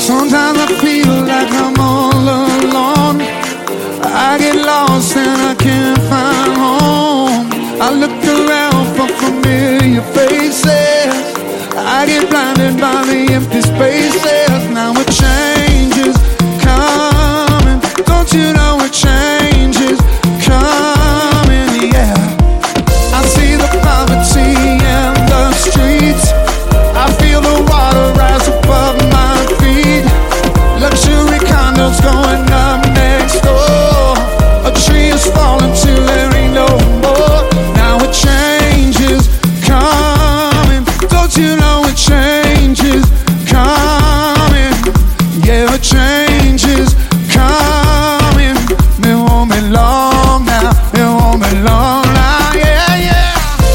Sometimes I feel like I'm all alone. I get lost and I can't find home. I look around for familiar faces. I get blinded by the empty spaces. Now a change is coming. Don't you know a change is coming? Yeah. I see the poverty in the streets. I feel the water rise above my feet. Luxury condos going up next door. A tree is falling till there ain't no more. Now a change is coming. Don't you know a change is coming? Yeah, a change is coming. It won't be long now. It won't be long now. Yeah, yeah.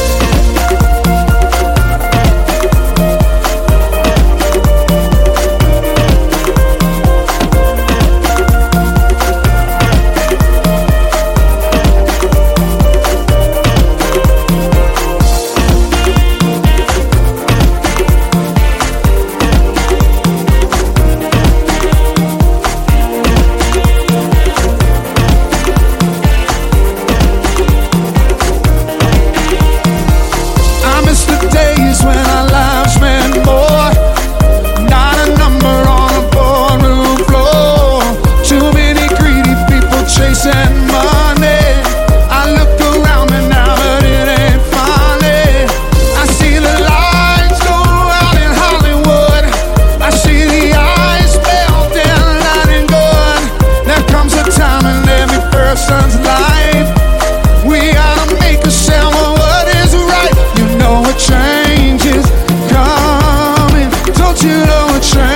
Days when our lives meant more. Not a number on a boardroom floor. Too many greedy people chasing money. I look around me now, but it ain't funny. I see the lights go out in Hollywood. I see the eyes melting, lighting good. There comes a time in every person's life we gotta make a sound of what is right. You know a change is coming. Don't you know a change